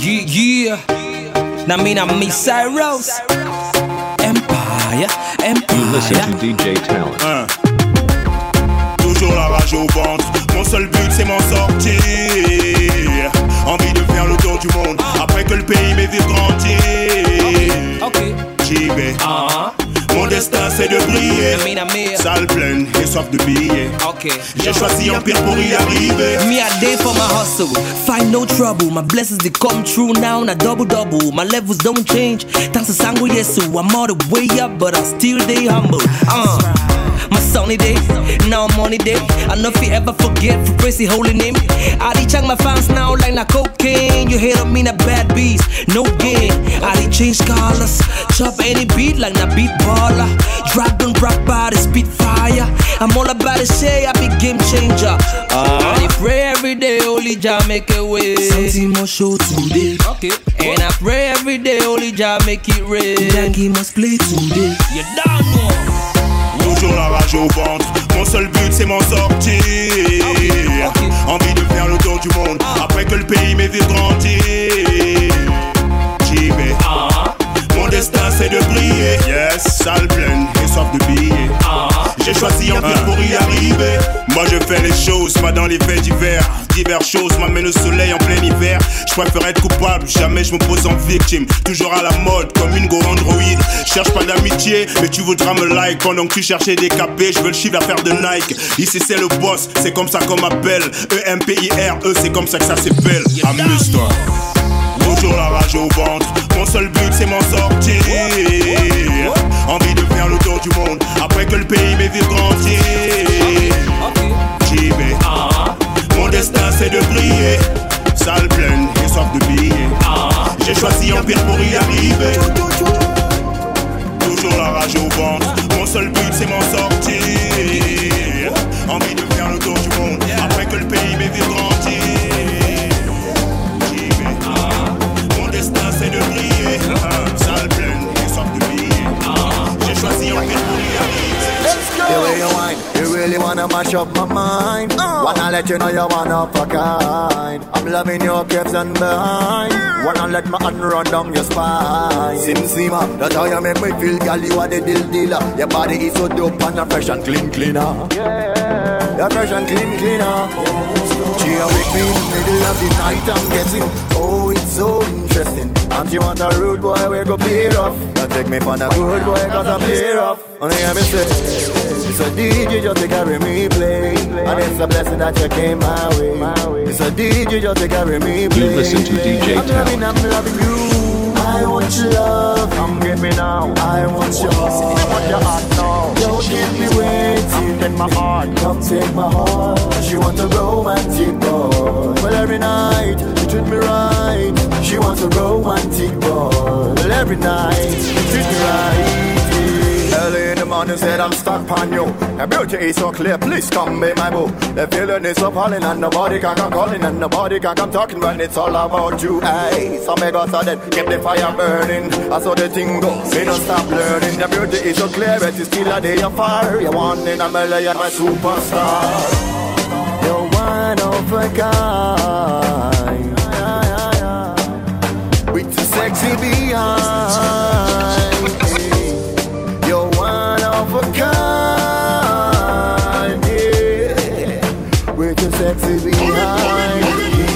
Yeah. Now me, Cyrus. Empire. You listen to DJ Talent. Toujours la rage au ventre. Mon seul but c'est m'en sortir. Envie de faire le tour du monde. Après que le pays m'ait vu grandir. Okay. J'y vais. Mon destin c'est de briller. Salle pleine et soif de billets. Okay. J'ai choisi Empire pour y arriver. Me a day for my hustle, find no trouble. My blessings they come true now, na double. My levels don't change. Thanks to Sango Yesu, I'm all the way up, but I still stay humble. My sunny day, now I'm on it day. I know if you ever forget for praise the holy name. I did check my fans now like na cocaine. You hate on me na bad beats, no gain. I did change colors, chop any beat like na beat baller. Dragon rock body, spit fire. I'm all about to say I be game changer. I pray every day, holy Jah make a way. Something more show today. Okay. And I pray every day, holy Jah make it rain. Yankee must play today. You don't know. Toujours la rage au ventre. Mon seul but c'est m'en sortir. Envie de faire le tour du monde. Après que le pays m'ait vu grandir. J'y vais. Mon destin c'est de briller. Yes, salle pleine et soif de billets. J'ai choisi Empire pour y arriver. Moi je fais les choses, pas dans les faits divers. Diverses choses m'amènent au soleil en plein hiver. Je préfère être coupable, jamais je me pose en victime. Toujours à la mode, comme une go android. Cherche pas d'amitié, mais tu voudras me like. Pendant que tu cherchais des capés, je veux le chiffre d'affaires de Nike. Ici c'est le boss, c'est comme ça qu'on m'appelle. EMPIRE, c'est comme ça que ça s'appelle. Amuse-toi. Toujours la rage au ventre. Mon seul but c'est m'en sortir. Envie de faire le tour du monde. Après que le pays m'ait vu grandir. J'y vais. Mon destin c'est de briller. Salle pleine et soif de billets. J'ai choisi Empire pour y arriver. Toujours la rage au ventre. Mon seul but c'est m'en sortir. Envie de faire le tour du monde. Après que le pays m'ait vu grandir. C'est de briller, salle pleine et soif de billets. J'ai choisi Empire pour y arriver. The way you whine, you really wanna mash up my mind. Wanna let you know you're one of a kind. I'm loving your caps and behind. Wanna let my hand run down your spine. Sim Sima, that's how you make me feel, girl. You are the deal dealer. Your body is so dope and you're fresh and cleaner. Yeah, you're fresh and cleaner. She awake me in the middle of the night, I'm guessing. Oh, it's so interesting. And she want a rude boy, we go play rough. Now take me for a good boy, cause I play rough. Only hear me say, it's a DJ just to carry me play. And it's a blessing that you came my way. It's a DJ just to carry me play. You listen to DJ Talent. I'm loving you. I want your love, come get me now. I want your heart, I want your heart now. Don't keep me waiting, come take my heart. Come take my heart. She wants a romantic boy. Well every night, you treat me right. She wants a romantic boy. Well every night, you treat me right. Early in the morning said I'm stuck on you. Your beauty is so clear, please come be my boo. The feeling is so appalling and nobody can come calling and nobody can come talking when it's all about you. Hey, so make us so then keep the fire burning. I saw the thing go, me don't stop learning. Your beauty is so clear, but it's still a day of fire. You're one in a million, my superstar. You're one of a kind, with the sexy behind. You're one of a kind, yeah, with your sexy behind.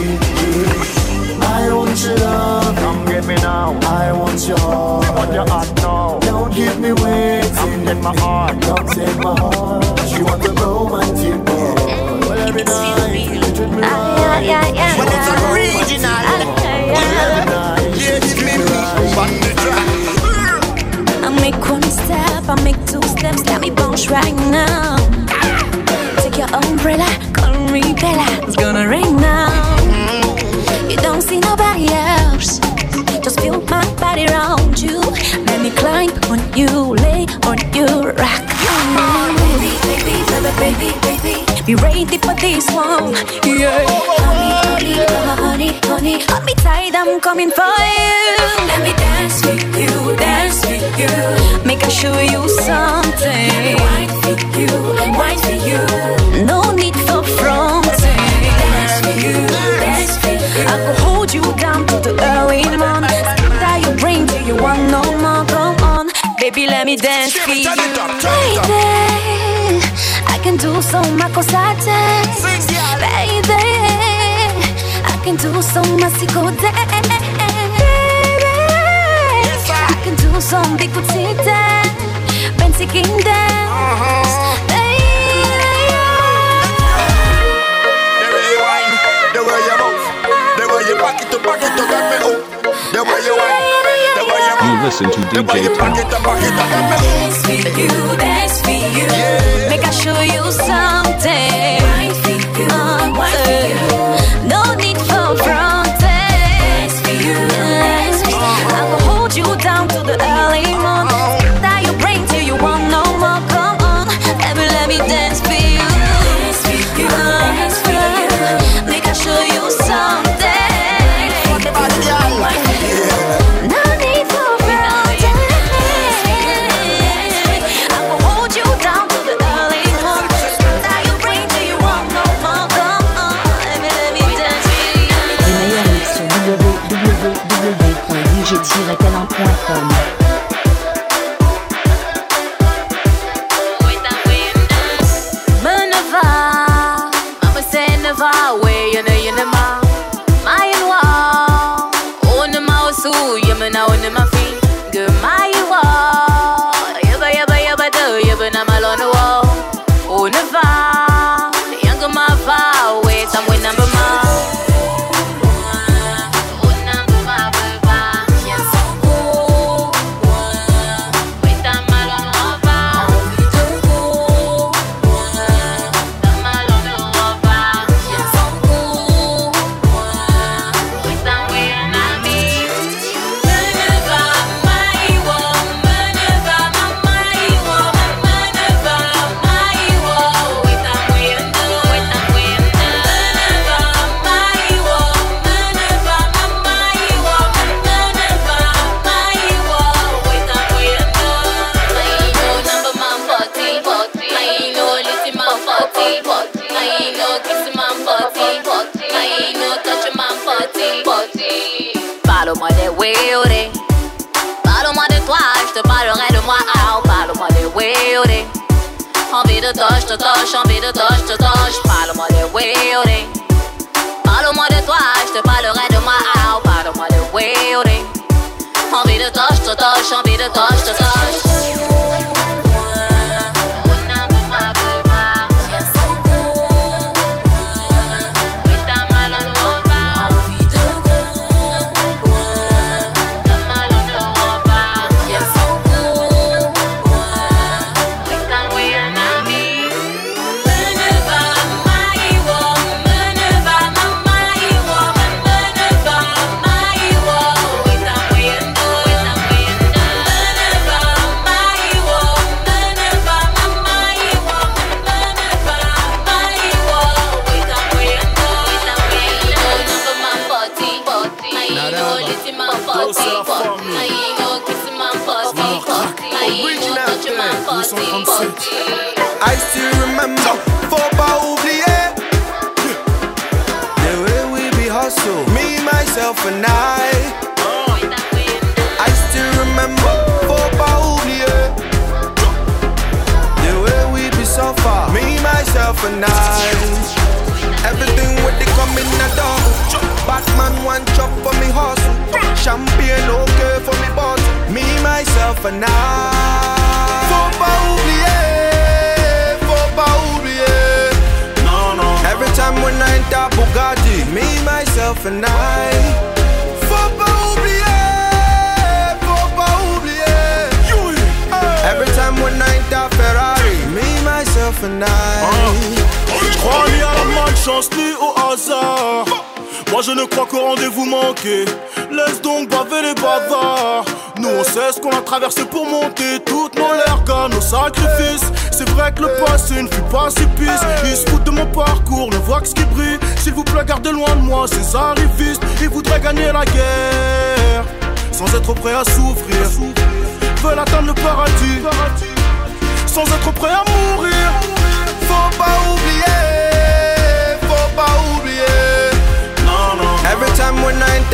I want your love, come get me now. I want your heart, I want your heart now. Don't keep me waiting, come take my heart. Come take my heart. She wants a romantic boy. Well every night, you treat me right. When it's original, every night, yeah, give me on the track. I make one step, I make two steps, let me bounce right now. Take your umbrella, call me Bella, it's gonna rain now. You don't see nobody else, just feel my body around you. Let me climb on you, lay on you, rock. Baby, baby, baby, baby, baby, be ready for this one. Yeah. Honey, honey, honey, honey, hold me tight, I'm coming for you. Let me dance with you, dance with you. Make I show you something. Wine for you, wine for you. No need for fronting. Dance for you, dance for you. I go hold hold you down to the early morning. That you bring till you want no more. Come on, baby, let me dance for you. Baby, I can do so much cause I dance. Baby, I can do so much go dance. Baby, I can do some big booty dance. Fancy king dance. Baby, the way you whine, the way you move, the way you back it up, got me up. The way you whine, the way you move. You listen to DJ Talent. dance for you, dance for you. Yeah. Make I show you something. No need for fronting. Dance for you, dance for you. I will hold you down to the early morning. That you bring till you want no more. Come on, let me dance for you. Dance for you, dance for you. Make I show you something. No need for fronting. I will hold you down to the early morning. That you bring till you want no more. Come on, let me dance for you. Les meilleurs mix sur www.dj-talent.com. Parle-moi des weird. Parle-moi de toi, je te parlerai de moi. Oh, parle-moi des weird. Envie de touch, te touche, envie de touch, te touche. Parle-moi des weird. Parle-moi de toi, je te parlerai de moi. Oh, parle-moi des weird. Envie de touch, te touche, envie de touch, te touche. I still remember, faut pas oublier the way we be hustle, me, myself and I still remember, faut pas oublier the way we be suffer, me, myself and I. Everything with the coming a double. Batman one chop for me hustle. Champagne okay for me boss. Me, myself and I. Faut pas oublier, faut pas oublier. Non, non. Every time when I enter Bugatti, me, myself and I. Faut pas oublier, faut pas oublier. Every time when I enter Ferrari, me, myself and I. Je crois ni à la malchance ni au hasard. Moi je ne crois qu'au rendez-vous manqué. Laisse donc baver les bavards. Nous on sait ce qu'on a traversé pour monter toutes nos lergas, nos sacrifices. C'est vrai que le passé ne fut pas si pisse. Ils se foutent de mon parcours, ne voient que ce qui brille. S'il vous plaît gardez loin de moi ces arrivistes. Ils voudraient gagner la guerre sans être prêts à souffrir. Veulent atteindre le paradis sans être prêts à mourir. Faut pas oublier, faut pas oublier. Non, non. Every time when I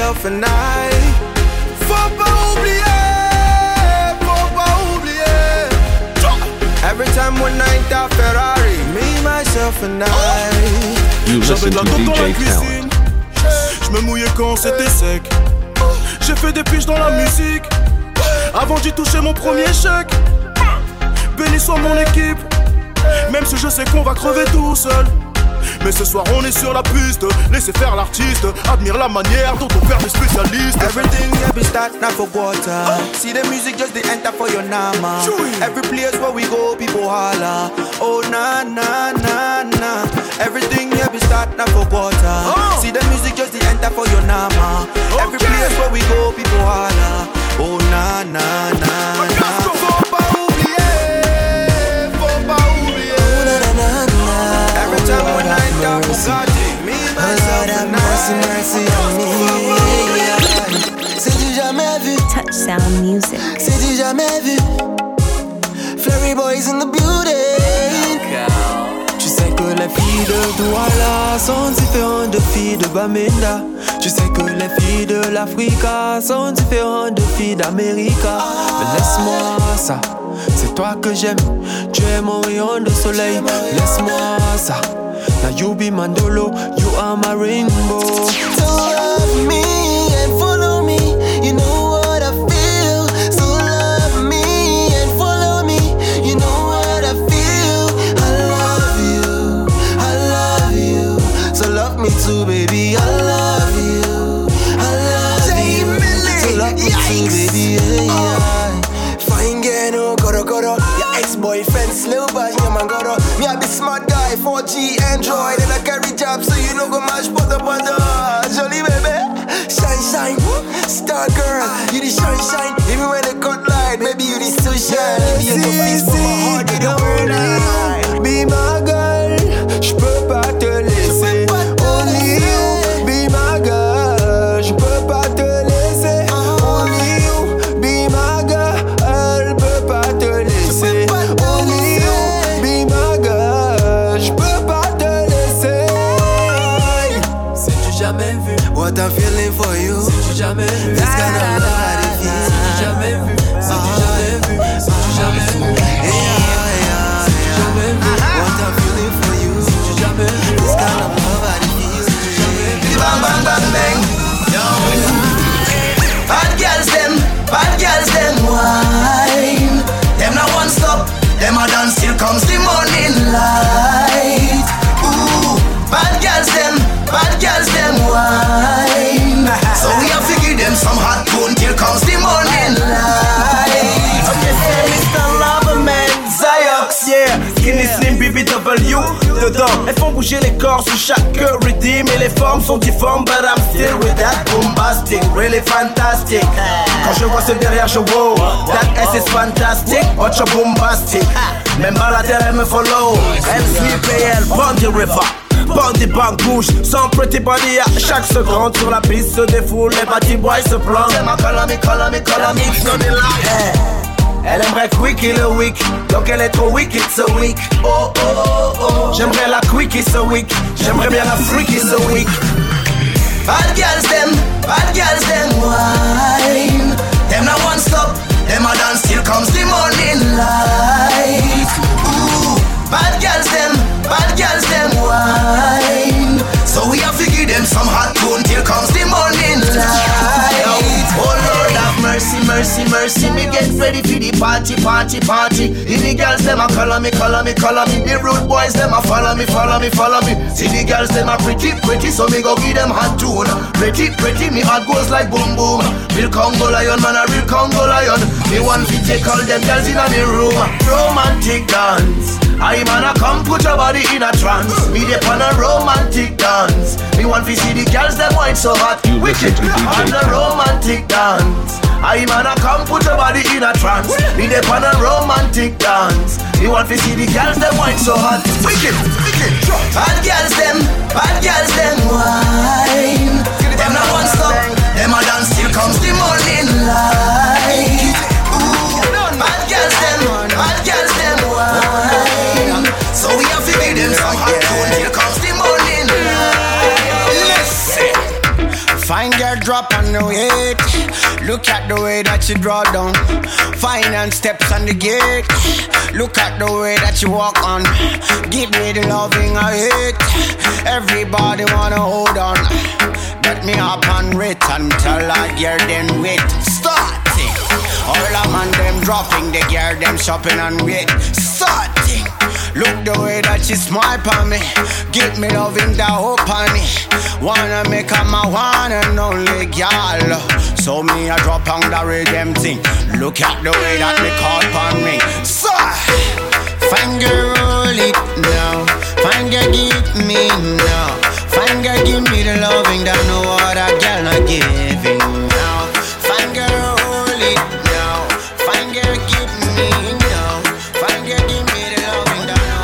myself and I. Faut pas oublier, faut pas oublier. Every time when I enter Ferrari, me, myself and I. You listen to DJ Talent. Je me mouillais quand c'était sec. J'ai fait des piges dans la musique avant d'y toucher mon premier chèque. Béni soit mon équipe, même si je sais qu'on va crever tout seul. Mais ce soir on est sur la piste, laissez faire l'artiste. Admire la manière dont on perd les spécialistes. Everything every start not for water. See the music just the enter for your nama. Every place where we go people holla. Oh na na na na. Everything every start not for water. See the music just the enter for your nama. Every place where we go people holla. Oh na na na na. Faut pas oublier, faut pas oublier. Every time when I talk Bugatti, me myself and I. Mercy on me. C'est du jamais vu. Touchdown Music. C'est du jamais vu. Flurry boys in the building. Tu sais que les filles de Douala sont différentes de filles de Bamenda. Tu sais que les filles de l'Africa sont différentes de filles d'América. Mais laisse-moi ça, c'est toi que j'aime. Tu es mon rayon de soleil. Laisse-moi ça. Now you be my dolo, you are my rainbow. So love me and follow me. You know what I feel. So love me and follow me. You know what I feel. I love you, I love you. So love me too, baby. I love you, I love you. So love me too, baby. Fine girl, no goro. Your ex-boyfriend slow, but your man goro. Me a be smart guy, 4G Android, and I carry job, so you know go mash butter. Jolly baby, shine, star girl, you the shine. Even when they cut light, maybe you the sunshine. Maybe you the fix for my heart, you the whole night. Be my girl, j'peux pas te laisser. Only you, be my girl, j'peux pas te laisser. Only you, be my girl, elle peut pas te laisser. Only you, be my girl, j'peux pas te laisser. C'est du jamais vu. What I'm feeling for you. C'est du jamais vu. This kind of love I feel. C'est du jamais vu. C'est du jamais vu. C'est du jamais vu. C'est du jamais vu. What I'm feeling for you. C'est du jamais vu. This kind of love I feel. C'est du jamais vu. Bang bang bang bang. Bad girls them wine. Them not one stop. Them a dance till comes the morning light. Ooh, bad girls them wine. So we have to give them some hot tune till comes the morning light. Okay, c'est Mr. Loverman, Ziox, yeah. Skinny Slim, BBW, dedans. Elles font bouger les corps sous chaque rythme. Et les formes sont difformes, but I'm still with that bombastic, really fantastic. Quand je vois ce derrière, je wow, that S is fantastic, but you're bombastic. Même Balater, elle me follow. Elle slip et elle prend du river. Bandit bang bouge, sans pretty body à chaque seconde. Sur la piste se défoule, les bâtis boys se plantent. Elle m'a call me, no delight. Elle aimerait quickie le week, donc elle est trop wicked so week. Oh oh oh oh, j'aimerais la quickie so week, j'aimerais bien la freaky so week. Bad girls them wine. Them not one stop, them a dance till comes the morning light. Ooh, bad girls them wine. So we have to give them some hot tune till comes the morning light. Oh Lord have mercy, me get ready for the party. The girls them a call me. The rude boys them a follow me. See the girls them a pretty, so me go give them hot tune. Pretty, me heart goes like boom boom. Real Congo lion, man a real Congo lion. Me want to take all them girls in a me room. Romantic dance. I man a come put your body in a trance. Me dey on a romantic dance. Me want to see the girls them wine so hot. Wicked on a romantic dance. I man a come put your body in a trance. Me dey on a romantic dance. Me want to see the girls them wine so hot. Wicked. Bad girls them wine. Them not one stop. Them a dance till comes the morning light. Ooh, bad girls them wine. So we have to give them some hot tune till comes the morning light. Listen. Fine girl drop on the weight. Look at the way that you draw down. Finance steps on the gate. Look at the way that you walk on. Give me the loving I hate. Everybody wanna hold on. Get me up and wait until I hear them wait. Starting. All a man them dropping, they gear them shopping and wait. Starting. Look the way that she smile on me. Give me loving that hope on me. Wanna make her my one and only girl. So me a drop on the rhythm thing. Look at the way that me call on me. So, fine girl roll it now. Fine girl give me now. Fine girl give me the loving that no other girl not giving now. Fine girl roll it now. Fine girl give me now. Fine girl give me the loving that no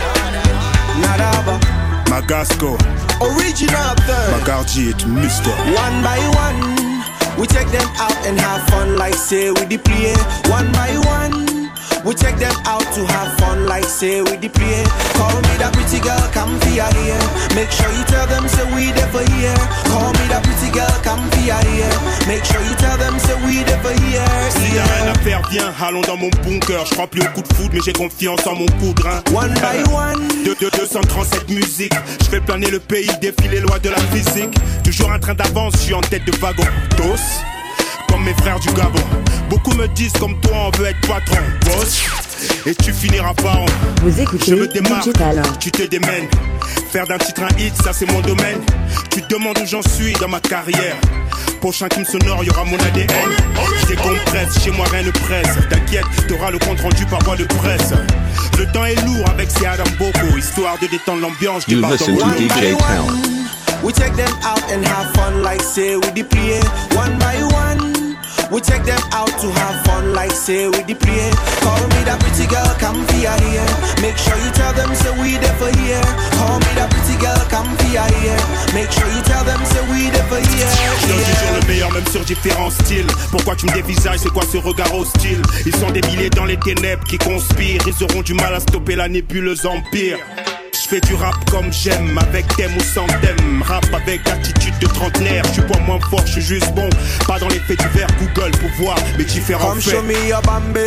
girl Nadaba Magasco Original third Magardier to Mister. One by one we take them out and have fun like say we the play. One by one we take them out to have fun like say we the play. Call me that pretty girl, come via here. Make sure you tell them say we there for here. Call me that pretty girl, come via here. Make sure you tell them say we there for here. S'il y a rien à faire, viens, allons dans mon bunker. Je crois plus au coup de foudre, mais j'ai confiance en mon poudre. One by one. 237 musiques. Je fais planer le pays, défier les lois de la physique. Toujours un train d'avance, je suis en tête de wagon. Tous comme mes frères du Gabon. Beaucoup me disent comme toi on veut être patron, boss. Et tu finiras par Vous écoutez je me démarre, Digital. tu te démènes. Faire d'un titre un hit, ça c'est mon domaine. Tu te demandes où j'en suis dans ma carrière. Prochain crime sonore, y'aura mon ADN. Je décompresse, chez moi rien ne presse. T'inquiète, t'auras le compte rendu par voie de presse. Le temps est lourd avec ces Adam Boko. Histoire de détendre l'ambiance, je You débarque listen dans to DJ Talent. We take them out and have fun like say we the play. One by one we take them out to have fun like say we the play. Call me that pretty girl, come via here. Make sure you tell them say we there for here. Call me that pretty girl, come via here. Make sure you tell them say we there for here. Je donne toujours le meilleur même sur différents styles. Pourquoi tu me dévisages, c'est quoi ce regard hostile? Ils sont des milliers dans les ténèbres qui conspirent. Ils auront du mal à stopper la nébuleuse empire. Je fais du rap comme j'aime, avec thème ou sans thème. Rap avec attitude de trentenaire. Je suis pas moins fort, je suis juste bon. Pas dans les faits divers, Google pour voir mes différents Come faits. show me your Bambi,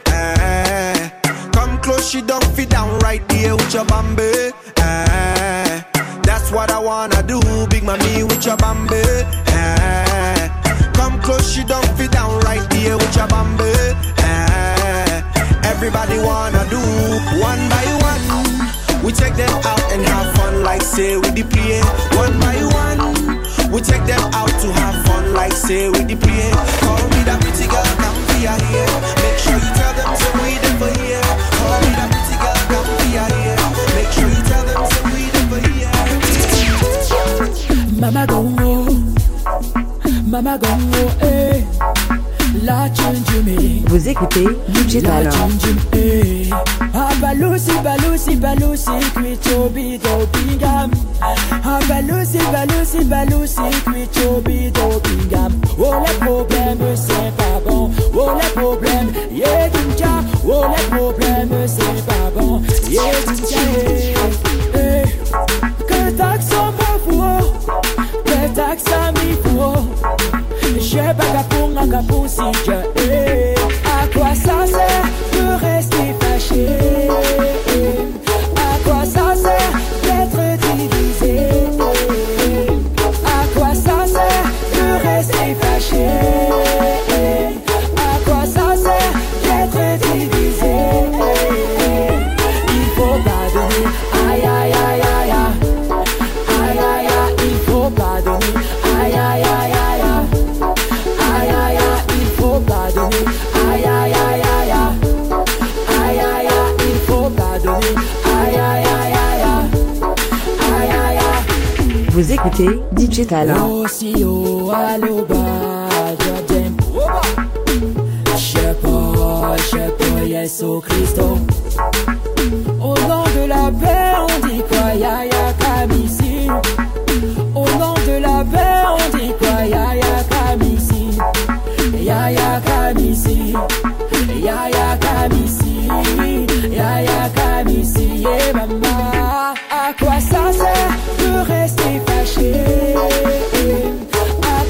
Come close, she don't fit down right there with your Bambi, That's what I wanna do, big mommy with your Bambi, Come close, she don't fit down right there with your Bambi, Everybody wanna do, one by one we take them out and have fun like say we the play. One by one we take them out to have fun like say we the play. Call me that pretty girl, come via here. Make sure you tell them say we there for here. Call me that pretty girl, come via here. Make sure you tell them say we there for here. Mama gongo, Mama gongo, eh. La tchunjumi. Vous écoutez Digital. La tchunjumi, eh. Balusi, balusi, balusi, kuichobi do pingam. Balusi, balusi, balusi, kuichobi do pingam. Oh les problèmes c'est pas bon. Oh les problèmes, yeah dinja. Oh les problèmes c'est pas bon. Yeah dinja, eh. Que taxon bafou, que taxa mi fou. J'ai pas capunga capusi, eh. À quoi ça sert de rester fâché? À quoi ça sert d'être divisé? À quoi ça sert de rester fâché? À quoi ça sert d'être divisé? Il faut pardonner, aïe aïe aïe aïe aïe aïe aïe, il faut pardonner, aïe aïe aïe aïe aïe aïe aïe, il faut pardonner, aïe aïe aïe aïe aïe aïe aïe, il faut pardonner, aïe aïe aïe aïe aïe aïe. Vous écoutez Digital. Oh si oh allo ba jodem. Je Yesu Christo. Au nom de la paix on dit quoi yaya kamisi. Au nom de la paix on dit quoi yaya kamisi. Yaya kamisi. Yaya kamisi. Yaya kamisi. Et maman, à quoi ça sert de rester fâché? À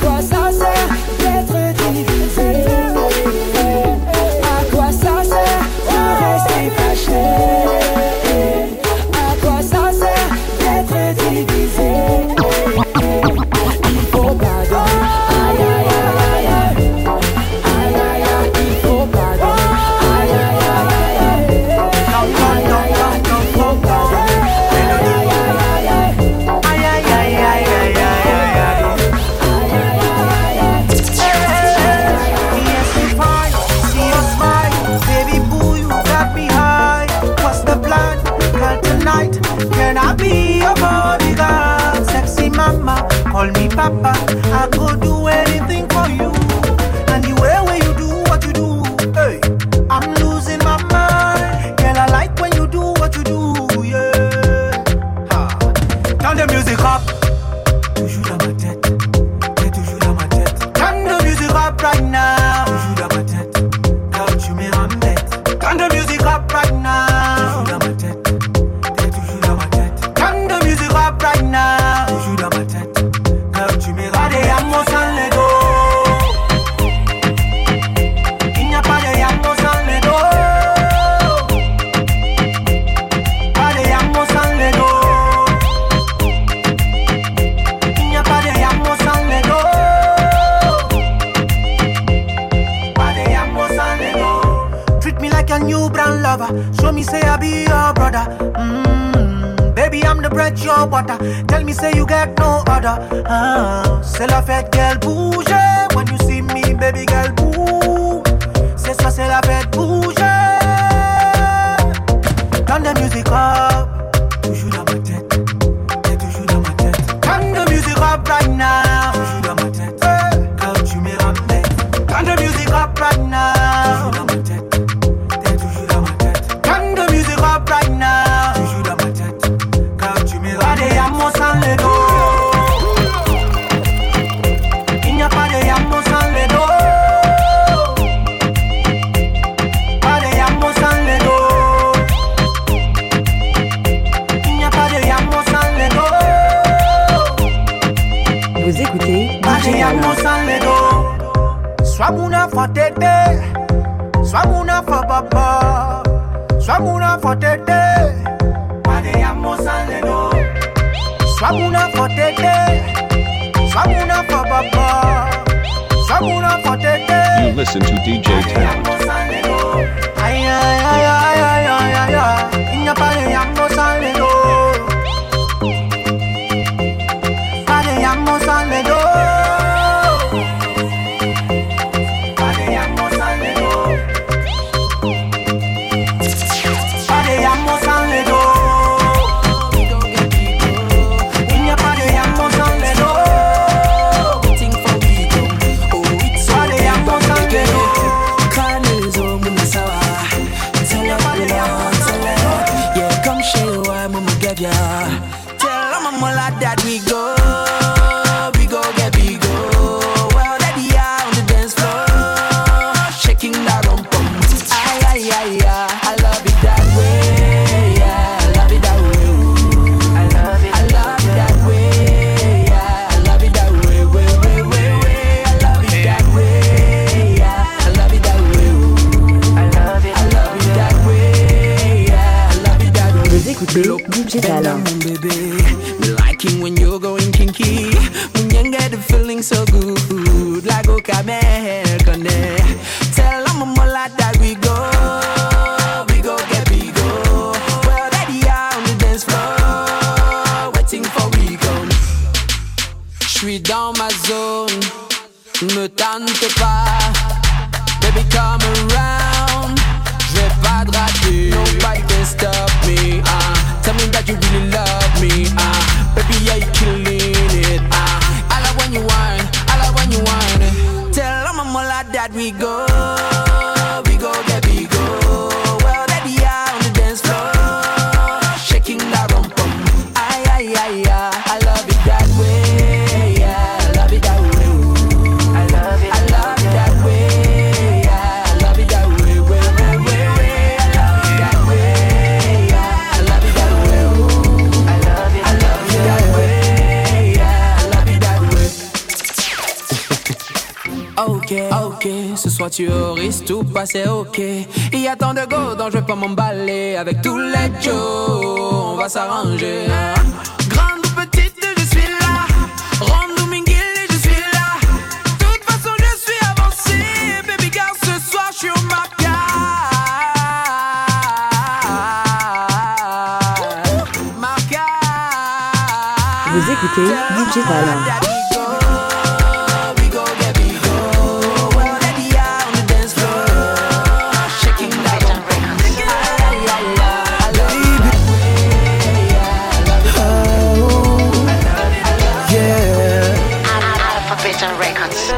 call me Papa. I go do anything for you. And the way where you do what you do, hey, I'm losing my mind. Girl, I like when you do what you do, yeah. Turn the music up. Toujours dans ma tête. T'es toujours dans ma tête. Turn the music up right now. Toujours dans ma tête. Quand tu me ramènes. Turn the music up right now. Toujours dans ma tête. T'es toujours dans ma tête. Turn the music up right now. Toujours dans ma tête. Quand tu me ramènes. Pas de yamo sans les dos. Il n'y a pas de yamo sans les dos. Pas de yamo sans les dos. Il n'y a pas de yamo sans les dos. Pas de yamo sans les dos. Treat me like a new brand lover. Show me say I be your brother. Baby, I'm the bread, your butter. Tell me say you get no other. C'est la fête, girl, bouge. When you see me, baby girl, bouge. C'est ça, c'est la fête, bouge. Turn the music up. Toujours dans ma tête. T'es toujours dans ma tête. Turn the music up right now. Toujours dans ma tête. Quand tu me ramènes. Turn the music up right now. Toujours dans ma tête. T'es toujours dans ma tête. Turn the music up right now. Toujours dans ma tête. Quand tu me ramènes. Pas de yamo sans les dos. Il n'y a pas de yamo sans les dos. Pas de yamo sans les dos. Il n'y a pas de yamo sans les dos. Vous écoutez Pas de DJ yamo Talent. sans les dos. Soit mouna fa tété, soit mouna fa papa, soit mouna fa tété. Pas de yamo sans les dos. Soit mouna fa tété, soit mouna fa papa, soit mouna fa tété. You listen to DJ Talent. Aïe aïe aïe aïe aïe aïe aïe aïe. Il n'y a pas de yamo sans les dos. Pas de yamo sans les dos. Pas de yamo sans les dos. Pas de yamo sans les dos. Il n'y a pas de yamo sans les dos. Pas de yamo sans les dos. Yeah, come show why mama get ya. Tell mama like that we go get big go. Well, daddy on the dance floor, shaking that rum pum. Ay ay ay ay, I love it that way. Yeah, I love it that way. I love it that way. Yeah, I love it that way. Way. I love it that way. Yeah, I love it that way. I love it that way. Yeah, I love it that way. Vous écoutez DJ Talent. Mon bébé, me liking when you're going kinky. When you get the feeling so good, like Okamel Kone. Tell them I'm all like that we go get big go. Well, daddy on the dance floor, waiting for we go. J'suis dans ma zone, me tente pas, baby come around. J'vais pas te rater, nobody can stop me. Tell me that you really love me. Baby, yeah, you killing it. I love when you whine, I love when you whine. Tell them I'm all like that we go get big go. Well, daddy, on the dance floor, shaking that rum pum. Ay ay ay ay, I love it that way. Yeah, I love it that way. I love it that way. Yeah, I love it that way. Way. I love it that way. Yeah, I love it that way. I love it that way. Yeah, I love it that way. Ok, ce soir tu risques tout passer, ok. Il y a tant de go, donc je vais pas m'emballer. Avec tous les Joe, on va s'arranger. Grande ou petite, je suis là. Ronde ou Minguil, je suis là. De toute façon, je suis avancé. Baby girl, ce soir, je suis au marquage. Vous écoutez DJ Talent. Yeah. Kingston Records.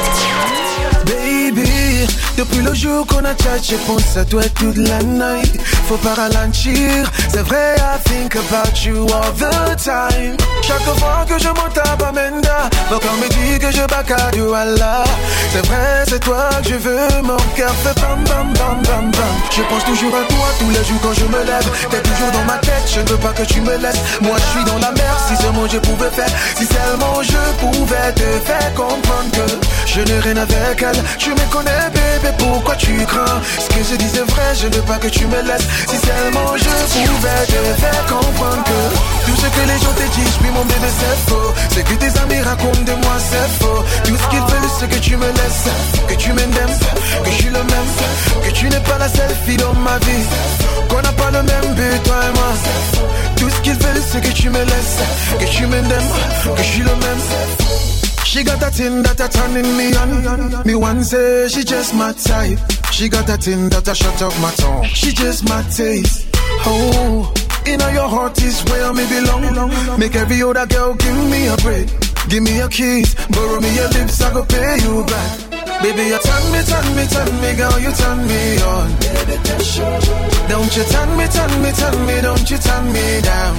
Baby, depuis le jour qu'on a chat, je pense à toi toute la nuit. Faut pas ralentir, c'est vrai, I think about you all the time. Chaque fois que je monte à Bamenda, mon corps me dit que je bats du Allah. C'est vrai, c'est toi que je veux, mon cœur fait bam bam bam bam bam. Je pense toujours à toi tous les jours quand je me lève. T'es toujours dans ma tête, je ne veux pas que tu me laisses. Moi je suis dans la mer, si seulement je pouvais faire. Si seulement je pouvais te faire comprendre que je n'ai rien avec elle. Tu me connais bébé, pourquoi tu crains? Ce que je dis c'est vrai, je ne veux pas que tu me laisses. Si seulement je pouvais te faire comprendre que tout ce que les gens te disent, puis mon bébé c'est faux. Ce que tes amis racontent de moi c'est faux. Tout ce qu'ils veulent c'est que tu me laisses, que tu m'aimes, que je suis le même, que tu n'es pas la seule fille dans ma vie, qu'on n'a pas le même but toi et moi. Tout ce qu'ils veulent c'est que tu me laisses, que tu m'aimes, que je suis le même. She got that thing that a turning me on. Me one say she just my type. She got that thing that a shut up my tongue. She just my taste. Oh, in your heart is where me belong. Make every other girl give me a break. Give me a kiss, borrow me your lips, I go pay you back. Baby, you turn me, girl, you turn me on. Don't you turn me, don't you turn me down.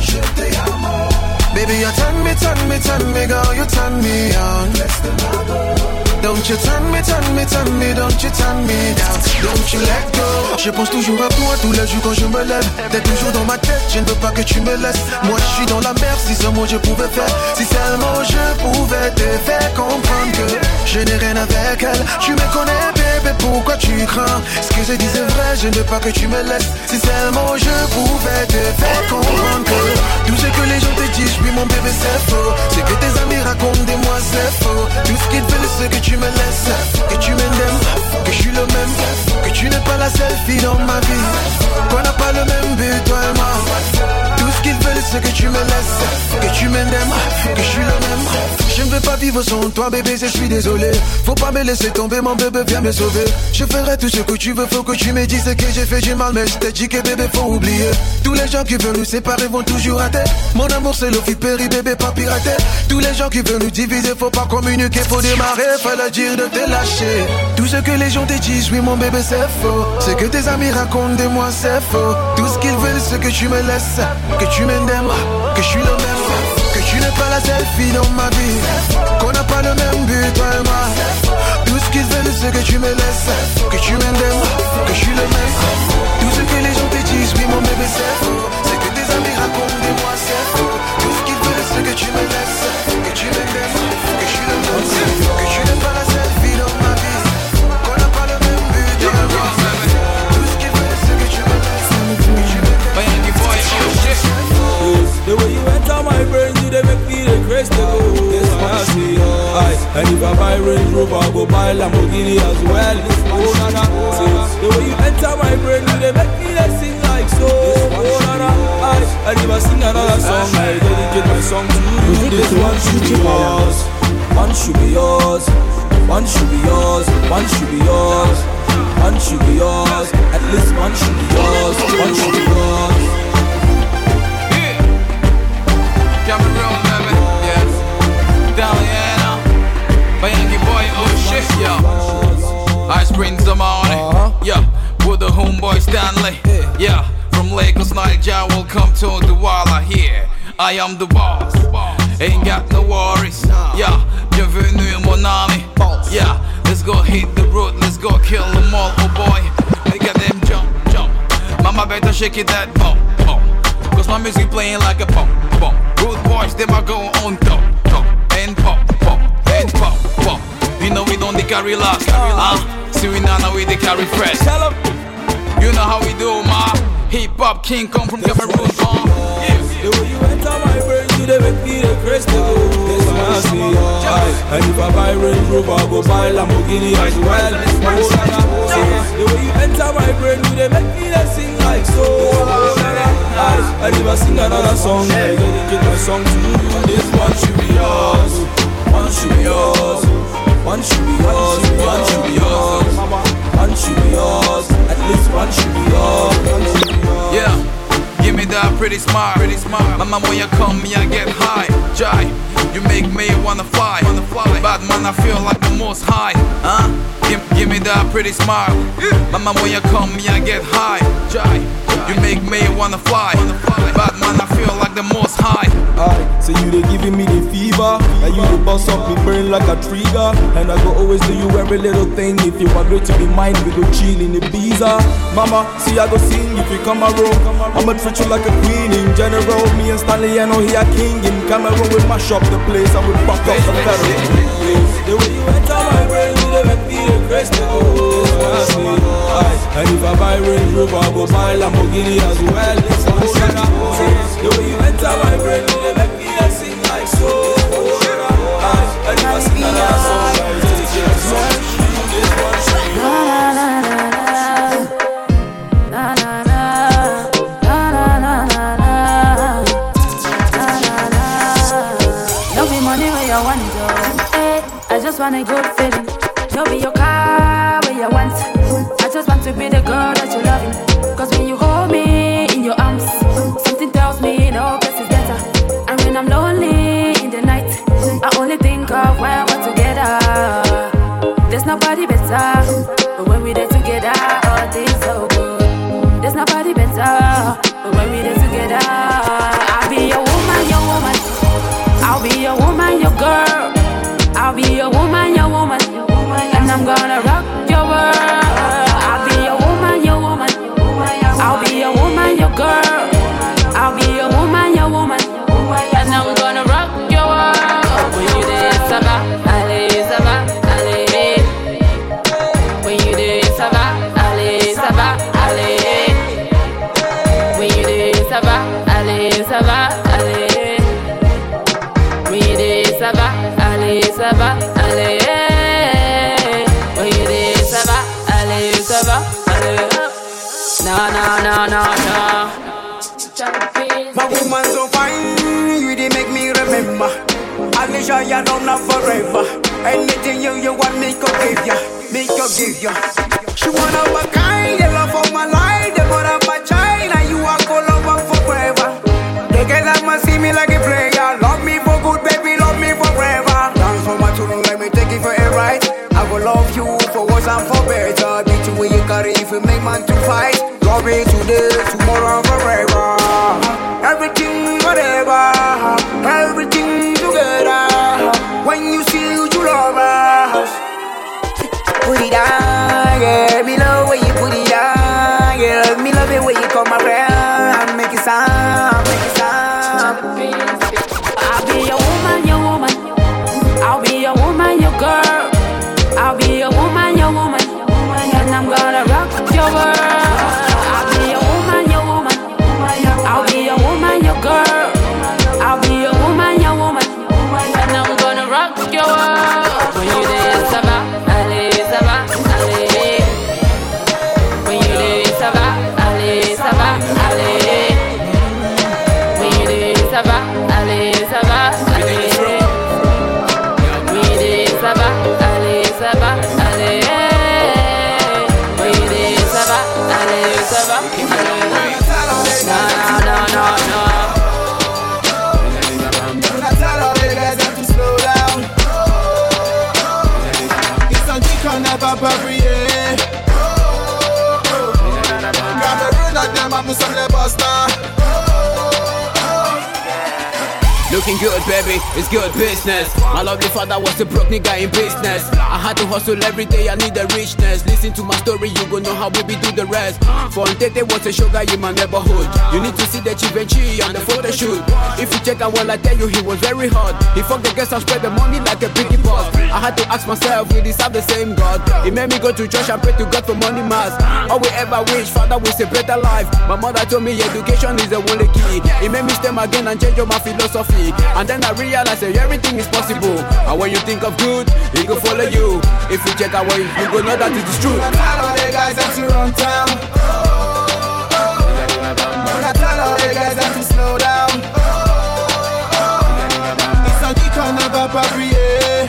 Baby, you turn me, girl, you turn me on. Don't you turn me, don't you turn me down. Don't you let go. Je pense toujours à toi tous les jours quand je me lève. T'es toujours dans ma tête, je ne veux pas que tu me laisses. Moi je suis dans la mer, si seulement je pouvais faire. Si seulement je pouvais te faire comprendre que je n'ai rien avec elle. Tu me connais bébé, pourquoi tu crains? Ce que je dis c'est vrai, je ne veux pas que tu me laisses. Si seulement je pouvais te faire comprendre que tout ce que les gens te disent, oui mon bébé c'est faux. Ce que tes amis racontent de moi c'est faux. Tout ce qu'ils veulent c'est que tu me laisses, que tu m'aimes, que je suis le même, que tu n'es pas la seule fille dans ma vie, qu'on n'a pas le même but toi et moi. Tout ce qu'ils veulent c'est que tu me laisses, que tu m'aimes, que je suis le même. Je ne veux pas vivre sans toi bébé, je suis désolé. Faut pas me laisser tomber mon bébé, viens me sauver. Je ferai tout ce que tu veux, faut que tu me dises que j'ai fait du mal. Mais je t'ai dit que bébé faut oublier. Tous les gens qui veulent nous séparer vont toujours rater. Mon amour c'est l'eau qui périt bébé, pas pirater. Tous les gens qui veulent nous diviser, faut pas communiquer, faut démarrer, faut leur dire de te lâcher. Tout ce que les gens te disent, oui mon bébé c'est faux. Ce que tes amis racontent de moi c'est faux. Tout ce qu'ils veulent c'est que tu me laisses, que tu m'aimes, que je suis le même, que tu n'es pas la seule fille dans ma vie, qu'on n'a pas le même but toi et moi. Tout ce qu'ils veulent c'est que tu me laisses, que tu m'aimes, que je suis le même. Tout ce que les gens te disent, oui mon bébé c'est faux. Ce que tes amis racontent de moi c'est faux. Tout ce qu'ils veulent c'est que tu me laisses, que tu m'aimes, que je suis le même, que tu n'es pas la seule fille dans ma vie, qu'on n'a pas le même but toi et moi. Tout ce qu'ils veulent c'est que tu me laisses, que tu m'aimes. The way you enter my brain, you they make me the crazy to go. I see, and if I buy Range Rover, I go buy Lamborghini as well. Oh na na, the way you enter my brain, you they make me they sing like so. Oh na na, and if I sing another song, I dedicate my song to you. This one should be yours, one should be yours, one should be yours, one should be yours, one should be yours. At least one should be yours, one should be yours. Cameroon, baby, yes. Diana, my Yankee boy, oh shit, yeah. I spring the morning, yeah, with the homeboy Stanley, yeah. From Lagos, Nigeria, welcome to Douala here. I am the boss, ain't got no worries, yeah. Bienvenue mon ami, yeah. Let's go hit the road, let's go kill them all, oh boy. Make them jump, jump. Mama better shake it that bump, bump. Cause my music playing like a pump, pump. Good boys, they might go on top, top. And pop, pop, and pop, pop. You know we don't carry last, see we now we they carry fresh. Tell 'em, you know how we do, ma. Hip-hop king come from Cameroon, yes. The way you enter my brain, you they make me the crazy to go. This one I see, and if I buy Range Rover, I go buy Lamborghini as well. Oh na na, the way you enter my brain, you they make me they sing like so. Oh na na, and if I sing another song, I dedicate my song to you. This one should be yours, one should be yours, one should be yours, one should be yours, one should be yours. At least one should be yours. Yeah, give me that pretty pretty smile. Mama, when you come, me I get high. Jai, you make me wanna fly. Bad man, I feel like the most high. Give me that pretty smile. Mama, when you come, me I get high. Jai, you make me wanna fly. Bad man, I feel like the most high. So you they giving me the fever, and you the boss up me brain like a trigger. And I go always do you every little thing. If you agree to be mine, we go chill in the Ibiza. Mama, see I go sing if you come around. I'ma treat you like a queen in general. Me and Stanley, I know he a king in Cameroon. We mash up the place and we back up the ferry. The way you enter my brain, you dey make me the grace to go. And if I buy Range Rover, I go buy Lamborghini as well. The way you enter my brain, you dey make me sing like so. And if I sing that song, I take it so. This one shine. Na na na na na na na na na na. Don't be money where you want it, I just want a good feeling. Don't be your car where you want. I just want to be the girl that you're loving. Cause when you hold me in your arms, something tells me no place is better. And when I'm lonely in the night, I only think of when we're together. There's nobody better. But when we're there together, all things so good. There's nobody better. But when we're there together, I'll be your woman, your woman. I'll be your woman, your girl. I'll be your woman, your woman. And I'm gonna rock your world. I'll be your woman, your woman. I'll be your woman, your girl. I'll be your woman, your woman. And I'm gonna rock your world. When you there, ça va, allez, ça va, allez. When you there, ça va, allez, ça va, allez. When you there, ça va, allez, ça va, allez. When you there, ça va, allez, ça va, allez. When you there, ça va, allez, ça va, allez. Na na na na na. My woman so fine, you did make me remember. Alicia, you don't know forever. Anything you want, me go give ya, me go give ya. She one of a kind, the love of my life, the mother of my child, and you are go love her forever. The girl that must see me like a player, love me for good, baby, love me forever. Dance for my tune, let me take it for a ride. I will love you for worse and for better. Beat you when you carry if you make man to fight. Love me today, tomorrow, and forever. Everything, whatever, everything together. When you see you love us, put it down, yeah. Me love when you put it down, yeah. Me love it when you come around, make it sound, make it sound. I'll be your woman, your woman. I'll be your woman, your girl. I'll be your woman, your woman. And I'm gonna rock your world. I'll be your woman, your woman. I'll be your woman, your girl. I'll be your woman, your woman. And I'm gonna rock your world. When you there, ça va, allez, ça va, allez. When you there, ça va, allez, ça va, allez. When you there, ça va, allez, ça va, allez. When you there, ça va, allez, ça va, allez. When you there, ça va, allez, ça va, allez. No, no, no, no. Cameroon at them, I'm some buster. Looking good, baby, it's good business. My lovely father was a broke nigga in business. I had to hustle every day, I need the richness. Listen to my story, you gon' know how we be do the rest. For Tete was a sugar in my neighborhood. You need to see the Givenchy on the photo shoot. If you check out well, I tell you, he was very hot. He fucked the guests and spread the money like a piggy boss. I had to ask myself, we deserve the same God. He made me go to church and pray to God for money mass. All we ever wish, Father, was a better life. My mother told me education is the only key. He made me stem again and change up my philosophy. And then I realized that everything is possible. And when you think of good, he go follow you. If you check out where you go know that it is true. I tell all the guys that you run town. I tell all the guys that you slow down. It's a deacon of a papier.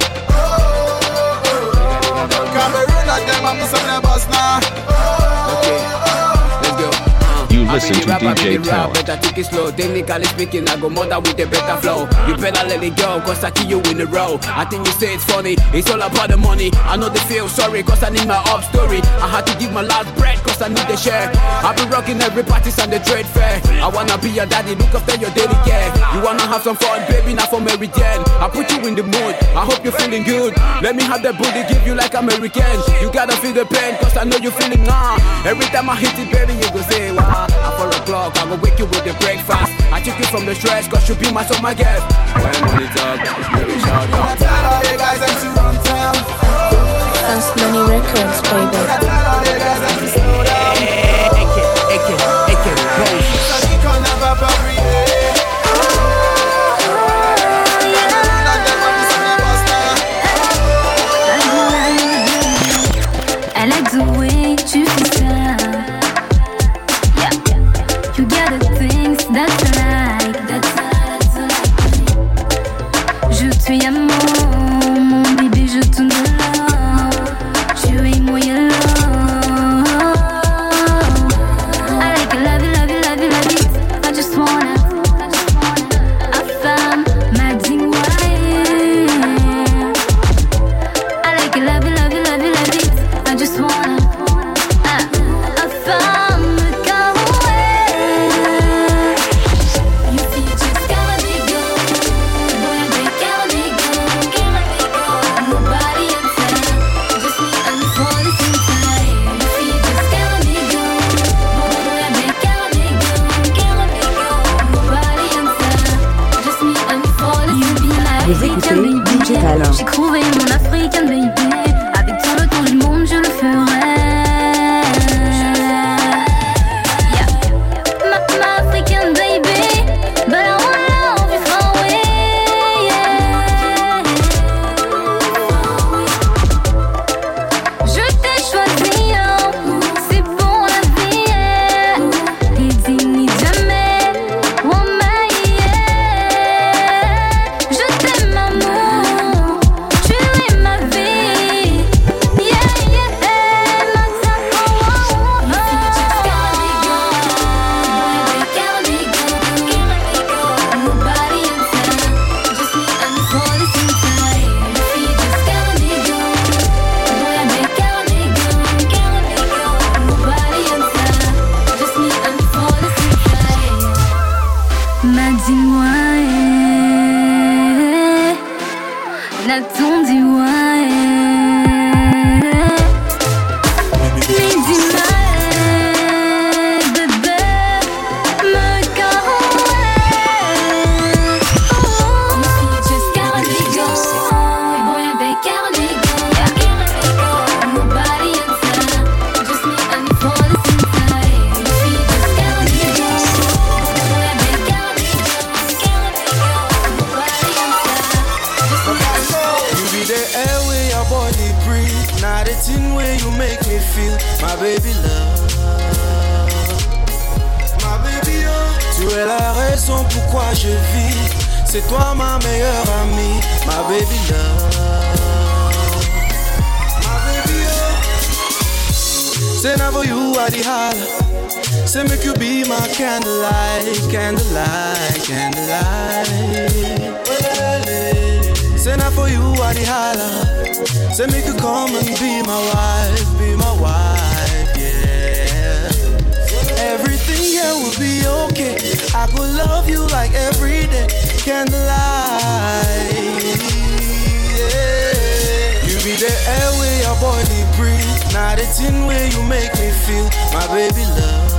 Cameroon at them, I'm some boss now. Okay, let's go. listen to DJ Talent. Better take it slow. Technically speaking, I go more than with a better flow. You better let it go, cause I kill you in a row. I think you say it's funny, it's all about the money. I know they feel sorry, cause I need my up story. I had to give my last bread, cause I need the share. I've been rocking every parties and the trade fair. I wanna be your daddy, look after your daily care. You wanna have some fun, baby, not for Meridian. I put you in the mood, I hope you're feeling good. Let me have that booty, give you like American. You gotta feel the pain, cause I know you're feeling Every time I hit it, baby, you go say, wow. At 4 o'clock, I go wake you with the breakfast. I took you from the stress, cause you be my summer guest. When it's up, baby, shout out. Tell all the guys that you run town. That's Money Records, baby. Tell all the guys that you slow down. AK, Rose. So she can never bury it. I like the way tu fais ça. Yeah. You got the things that I like. Je suis amour, mon bébé, je te love. Tu es mon yellow. I like it, love it, love it, love it, love it. I just wanna. A femme m'a dit ouais. I like it, love it, love it, love it, love it. I just wanna a femme go away. You see, just gotta be good. Boy, they gotta be good, gotta be good. Nobody inside, just me and for the same time. You see, just gotta be good. Boy, they gotta be good, gotta be good. Nobody inside, just me and for the same time. Vous écoutez DJ Talent. J'ai trouvé mon African baby. Avec tout le tour du monde, je le ferai. Yeah. My African baby, but I wanna love you far away. Yeah. Je t'ai choisi, oh, c'est pour la vie. Yeah. Et dis ni jamais, oh my yeah. Je t'aime amour, tu es ma vie. Yeah, yeah, my time, oh, oh, oh. You see, you just gotta be good. Boy, they gotta be good, gotta be good. Nobody inside, just me and you for the same time. You see, you just gotta be good. Boy, they gotta be good, gotta be good. Nobody inside, just me and you for the same time. M'a dit ouais, n'a-t-on dit ouais. Mais dis-moi, bébé, me go away. Oh, you see, you just gotta be good. Boy, they gotta be good, gotta be good. Nobody inside, just me and you for the same time. You see, you just gotta be good. Boy, they gotta be good, gotta be good. Nobody inside, just me and you for the same time. You be the air where your body breathe. Now the thing where you make me feel, my baby love. Ma baby oh. Tu es la raison pourquoi je vis. C'est toi ma meilleure amie, ma baby love. My baby oh. Say now for you I the holla. Say make you be my candlelight, candlelight, candlelight. Say now for you I the holla. Say make you come and be my wife, yeah. Everything here will be okay. I go love you like every day, candlelight, yeah. You be the air where your body breathe. Now the thing where you make me feel, my baby love.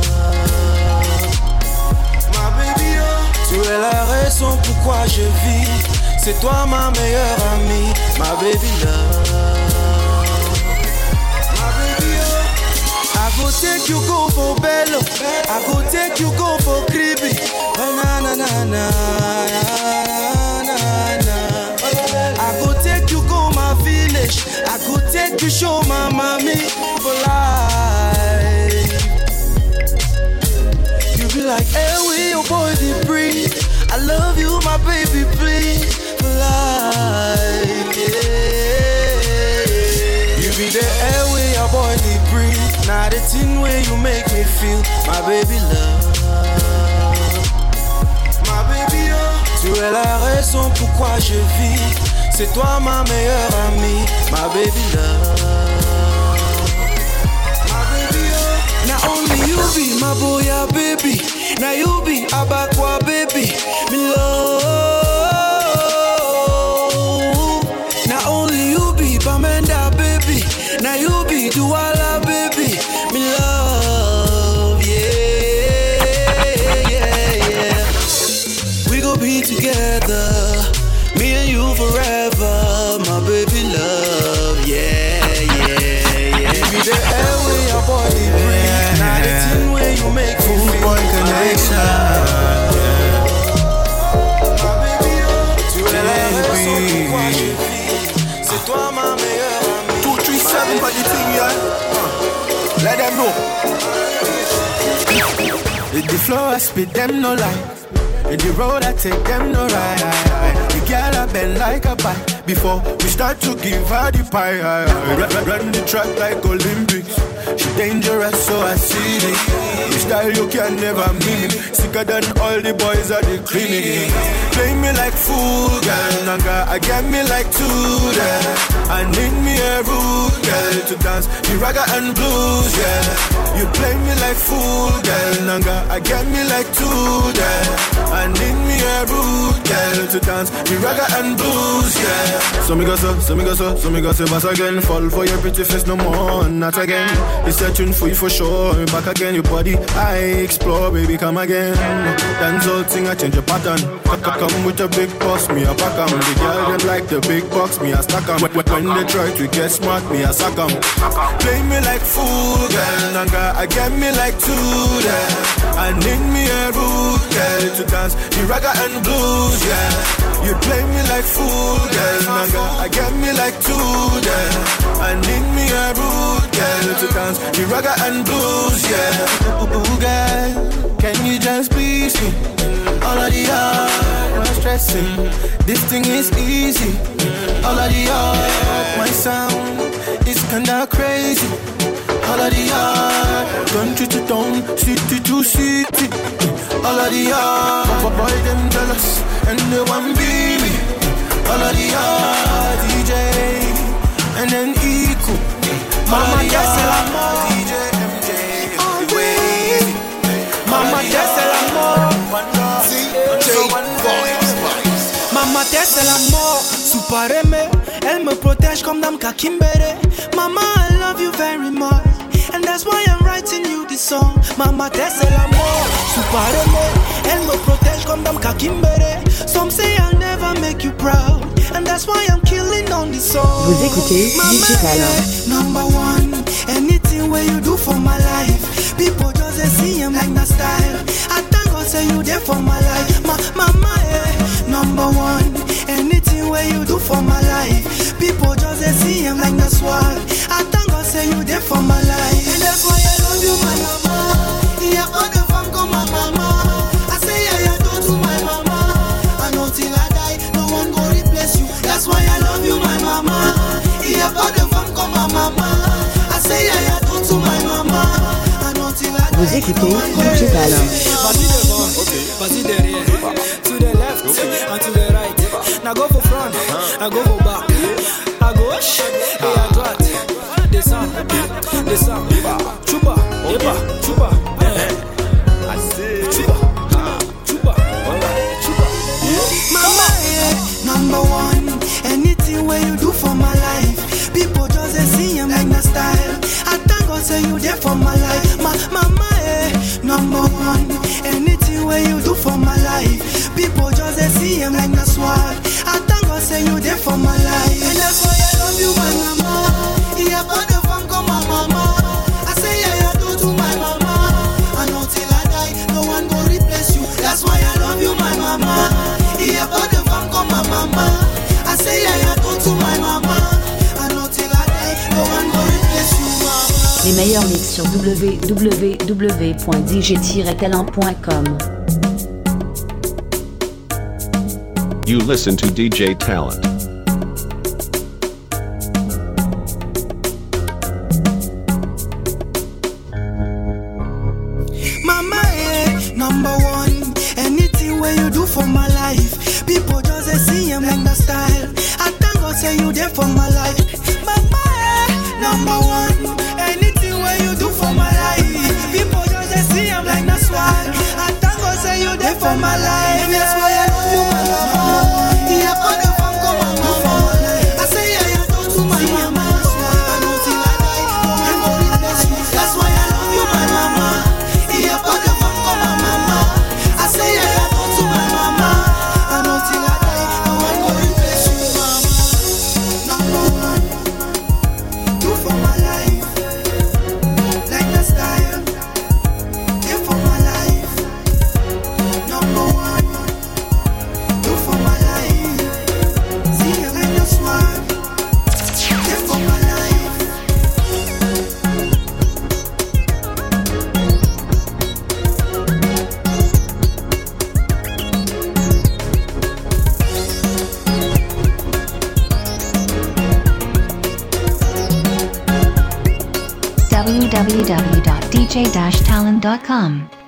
Ma baby oh. Tu es la raison pourquoi je vis. C'est toi ma meilleure amie, ma baby love. My baby oh. I go take you go for Bello, I go take you go for Kribi. Na na na na na na. I go take you go my village, I go take you show my mommy for life. You be like, hey, we your body breathe. I love you, my baby, please. Life, yeah. You be the air where your body breathe. Now the thing where you make me feel, my baby love. Tu es la raison pourquoi je vis. C'est toi ma meilleure amie, my baby love. My baby love. Now only you be my boy, yeah, baby. Now you be Abakwa, baby. Me love. Now only you be Bamenda, baby. Now you be Douala, baby. Me love, yeah, yeah, yeah. We gon' be together, me and you forever, my baby love, yeah, yeah, yeah. Give me the air where your body breathe, now the thing where you make me feel boy connection. My baby love, tu es la raison pourquoi je vis, c'est toi ma meilleure amie. 237 for the thing, yeah. Let them know. With the flow I spit them no lie. In the road I take them no ride. The girl I bend like a bike. Before we start to give her the pie. Run the track like Olympics. She dangerous so I see it. The style you can never mimic. Sicker than all the boys at the clinic. Play me like fool girl. Nanga I get me like Tudor. I need me a rude girl to dance the ragga and blues, yeah. You play me like fool girl. Nanga I get me like Tudor. I need me a rude girl to dance the ragga and blues, yeah. So me go say bass again. Fall for your pretty face no more, not again. It's a tune for you for sure. Back again, your body I explore, baby come again. Dance all thing I change your pattern. Come with a big boss, me a pack 'em. The girl them like the big box, me a stack 'em. When they try to get smart, me a sack 'em. Play me like fool girl, nanga I get me like Tudor. I need me a rude girl to dance the ragga and blues, yeah. You play me like fool girl, nanga I get me like Tudor. I need me a rude girl to dance the ragga and blues, yeah. Ooh, girl, can you just please me? All of the art, no stressing. This thing is easy. All of the art, my sound is kinda crazy. All of the art, country to town, city to city. All of the art, boy them jealous and they want be me. All of the art, DJ and then equal. Mama, that's l'amour. DJ MJ, Mama, that's l'amour. Mama, that's l'amour. Super aimé, elle me protège comme Dame Kakimbere. Mama, I love you very much, and that's why I'm writing you this song. Mama, that's l'amour. Super aimé, elle me protège comme Dame Kakimbere. Some say I'll never make you proud, and that's why I'm killing on this song. Vous écoutez DJ Talent. Number one, anything where you do for my life, people just see him like the style. I thank God say you there for my life. Mama, number one, anything where you do for my life, people just see him like the swag. I thank God say you there for my life, and that's why I love you, my mama. Il y a pas de femme comme ma maman. I say I adore to my mama, and until I die, no one go replace you. That's why I love you, my mama. Il y a pas de femme comme ma maman. I say I adore to my mama, and until I die. Vous écoutez DJ Talent. Vas-y devant, vas-y derrière, to the left, and to the right. Now go for front, I go for back, à gauche et à droite. Descends, chupa, chupa, chupa, chupa. Mama, number one, anything where you do for my life, people just see him like the style. I thank God say you there for my life. Mama, number one, anything where you do for my life, people just see him like the swag. I thank God say you there for my life, and that's why I love you, my mama. Il y a pas de femme comme ma mama. I say I adore to my mama, and until I die, no one go replace you. That's why I love you, my mama. Il y a pas de femme comme ma mama. I say I adore to my mama, and until I die, no one go replace you, mama. Les meilleurs mix sur www.dj-talent.com. You listen to DJ Talent. Mama, number one, anything where you do for my life, there for my life. Mama, number one. Anything where you do for my life. People just they see I'm like that's why. I thank God say you there for my life. That's why I love you, my mama. Yeah, but the fun come on, mama. I say yeah, you talk to my mama. I know till I die, I'm gonna bless you. That's why I love you, my mama. Yeah, but the fun come on, mama. I say yeah, you talk to my mama. I know till I die, I'm gonna bless you, mama. Number one, do for my life, like the style. Yeah, for my life. Number one, do for my life. See, I like the swag. Yeah, for my life. www.dj-talent.com